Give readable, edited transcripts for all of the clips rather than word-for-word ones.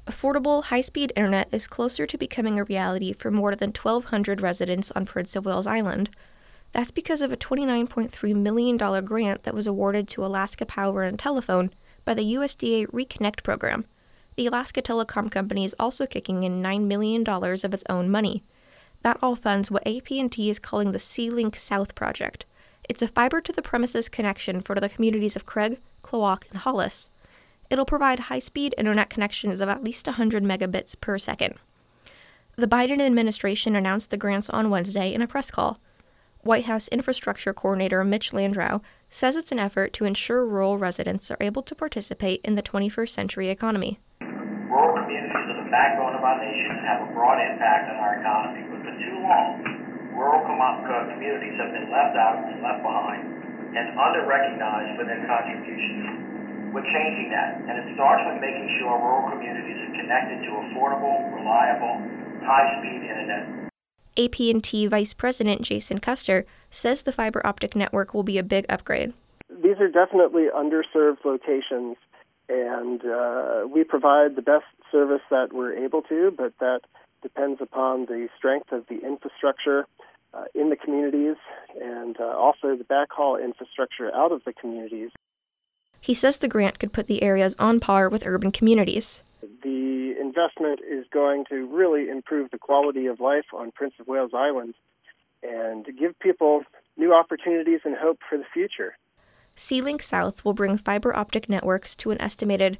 Affordable, high-speed internet is closer to becoming a reality for more than 1,200 residents on Prince of Wales Island. That's because of a $29.3 million grant that was awarded to Alaska Power and Telephone by the USDA Reconnect program. The Alaska Telecom Company is also kicking in $9 million of its own money. That all funds what AT&T is calling the Sea-Link South project. It's a fiber-to-the-premises connection for the communities of Craig, Klawock, and Hollis. It'll provide high-speed internet connections of at least 100 megabits per second. The Biden administration announced the grants on Wednesday in a press call. White House Infrastructure Coordinator Mitch Landrieu says it's an effort to ensure rural residents are able to participate in the 21st century economy. Rural communities are the backbone of our nation and have a broad impact on our economy, but for too long, rural communities have been left out and left behind and under-recognized for their contributions. We're changing that, and it starts with making sure rural communities are connected to affordable, reliable, high-speed internet. AT&T Vice President Jason Custer says the fiber optic network will be a big upgrade. These are definitely underserved locations, and we provide the best service that we're able to, but that depends upon the strength of the infrastructure in the communities and also the backhaul infrastructure out of the communities. He says the grant could put the areas on par with urban communities. The investment is going to really improve the quality of life on Prince of Wales Island and give people new opportunities and hope for the future. Sea-Link South will bring fiber optic networks to an estimated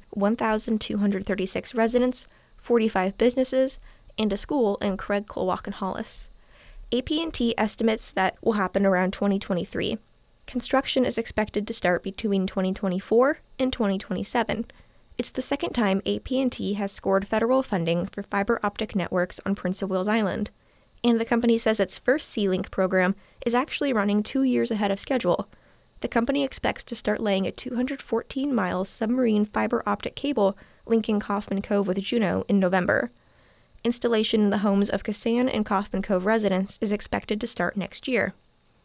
1,236 residents, 45 businesses, and a school in Craig, Klawock, and Hollis. AT&T estimates that will happen around 2023. Construction is expected to start between 2024 and 2027. It's the second time AT&T has scored federal funding for fiber optic networks on Prince of Wales Island, and the company says its first Sea-Link program is actually running 2 years ahead of schedule. The company expects to start laying a 214-mile submarine fiber optic cable linking Kaufman Cove with Juneau in November. Installation in the homes of Kasan and Kaufman Cove residents is expected to start next year.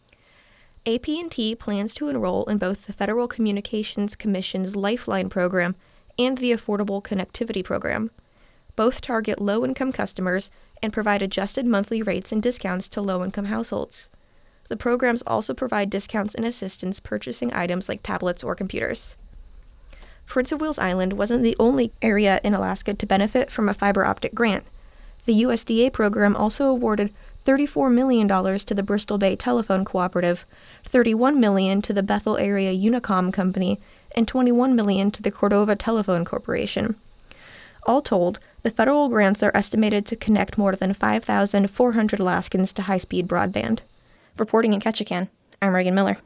AT&T plans to enroll in both the Federal Communications Commission's Lifeline program and the Affordable Connectivity program. Both target low-income customers and provide adjusted monthly rates and discounts to low-income households. The programs also provide discounts and assistance purchasing items like tablets or computers. Prince of Wales Island wasn't the only area in Alaska to benefit from a fiber optic grant. The USDA program also awarded $34 million to the Bristol Bay Telephone Cooperative, $31 million to the Bethel Area Unicom Company, and $21 million to the Cordova Telephone Corporation. All told, the federal grants are estimated to connect more than 5,400 Alaskans to high-speed broadband. Reporting in Ketchikan, I'm Reagan Miller.